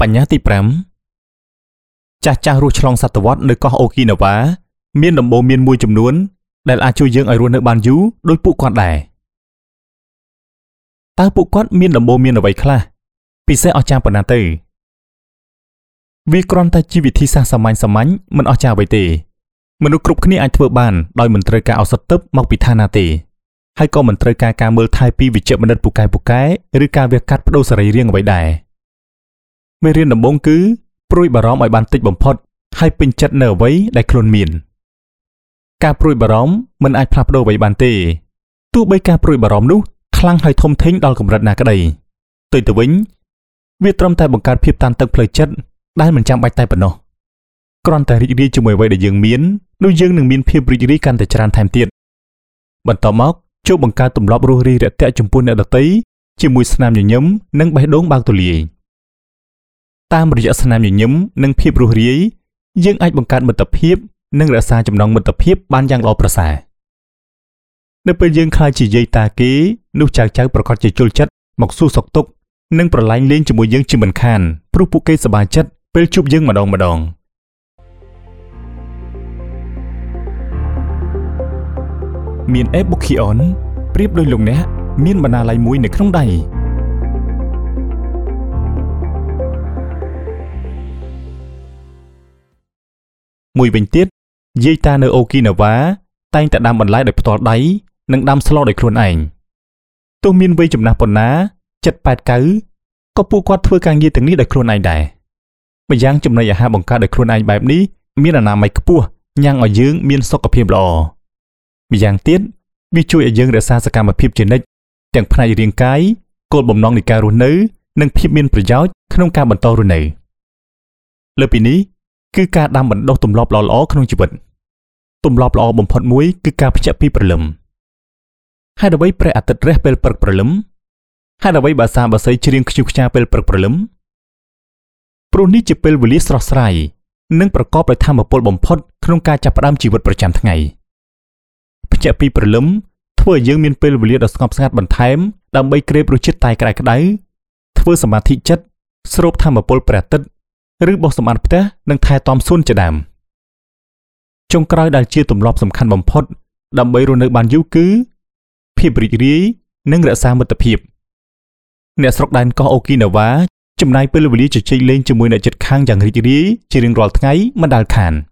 បញ្ញត្តិទី5ចាស់ចាស់រស់ឆ្លងសតវត្សនៅកោះអូគីណាវ៉ាមានដំបូន្មានមួយចំនួនដែលអាចជួយយើងឲ្យរស់នៅបានយូរដោយពួកគាត់ដែរតើពួកគាត់មានដំបូន្មានអ្វីខ្លះពិសេសអស្ចារ្យប៉ុណ្ណាទៅវាគ្រាន់តែជាវិធីសាស្ត្រសាមញ្ញមិនអស្ចារ្យអ្វីទេមនុស្សគ្រប់គ្នាអាចធ្វើបានដោយមិនត្រូវការឱសថទិព្វមកពីឋានណាទេហើយក៏មិនត្រូវការការមើលថែពីវិជ្ជបណ្ឌិតពូកែឬការវះកាត់បដូរសរីរាង្គអ្វីដែរមេរៀនដំបូងគឺព្រួយបារម្ភឲ្យបានតិចបំផុតហើយពេញចិត្តនៅអ្វីដែលខ្លួនមានការព្រួយបារម្ភមិនអាចផ្លាស់ប្ដូរអ្វីបានទេទោះបីការព្រួយបារម្ភនោះខ្លាំងហើយធំធេងដល់កម្រិតណាក្តីទៅវិញវាត្រឹមតែបង្កើតភាពតានតឹងផ្លូវចិត្តដែលមិនចាំបាច់តែប៉ុណ្ណោះគ្រាន់តែរីករាយជាមួយអ្វីដែលយើងមាននោះយើងនឹងមានភាពរីករាយកាន់តែច្រើនថែមទៀតបន្តមកចូលបង្កើតទម្លាប់រស់រាយរាក់ទាក់ចំពោះអ្នកដទៃជាមួយស្នាមញញឹមនិងបេះដូងបើកទូលាយតាមរយៈស្នាមញញឹមនិងភាពរស់រាយយើងអាចបង្កើតមិត្តភាពនិងរក្សាចំណងមិត្តភាពបានយ៉ាងល្អប្រសើរនៅពេលយើងខ្លាចជាយាយតាគេនោះចៅប្រកាសជាជុលចិត្តមកសួរសុខទុក្ខនិងប្រឡែងលេងជាមួយយើងជាមិនខានព្រោះពួកគេសប្បាយចិត្តពេលជួបយើងម្ដងមានអេបុកឃីអនប្រៀបដោយលោកអ្នកមានបណ្ណាល័យមួយនៅក្នុងដៃមួយវិញទៀតយាយតានៅអូគីណាវ៉ាតែងតែដាំបន្លែដោយផ្ទាល់ដៃនិងដាំស្លដោយខ្លួនឯងទោះមានវ័យចំណាស់ប៉ុណ្ណា7-8 កៅក៏ពួកគាត់ធ្វើការងារទាំងនេះដោយខ្លួនឯងដែរម្យ៉ាងចំណីអាហារបង្កើតដោយខ្លួនឯងបែបនេះមានអនាម័យខ្ពស់ញ៉ាំងឲ្យយើងមានសុខភាពល្អម្យ៉ាងទៀតវាជួយឲ្យយើងរក្សាសកម្មភាពជានិច្ចទាំងផ្នែករាងកាយគោលបំណងនៃការរស់នៅនិងភាពមានប្រយោជន៍ក្នុងការបន្តរស់នៅលើពីនេះគឺការដាំបណ្ដុះទម្លាប់ល្អៗក្នុងជីវិតទម្លាប់ល្អបំផុតមួយគឺការភ្ញាក់ពីព្រលឹមហេតុអ្វីព្រះអាទិត្យរះពេលព្រឹកព្រលឹមហេតុអ្វីបាសាបាសីច្រៀងខ្ជិះខ្ជាពេលព្រឹកព្រលឹមព្រោះនេះជាពេលវេលាស្រស់ស្រាយនិងប្រកបដោយថាមពលបំផុតក្នុងការចាប់ផ្ដើមជីវិតប្រចាំថ្ងៃភ្ញាក់ពីព្រលឹមធ្វើឲ្យយើងមានពេលវេលាដ៏ស្ងប់ស្ងាត់បន្ថែមដើម្បីក្រេបរសជាតិតែក្តៅធ្វើសមាធិចិត្តស្រូបថាមពលព្រះអាទិត្យឬបោសសម្អាតផ្ទះនិងថែទាំសួនជាដើមចុងក្រោយដែលជាទម្លាប់សំខាន់បំផុតដើម្បីរស់នៅបានយូរគឺភាពរីករាយនិងរក្សាមិត្តភាពអ្នកស្រុកដែនកោះអូគីណាវ៉ាចំណាយពេលវេលាជជែកលេងជាមួយអ្នកជិតខាងយ៉ាងរីករាយជារៀងរាល់ថ្ងៃមិនដែលខាន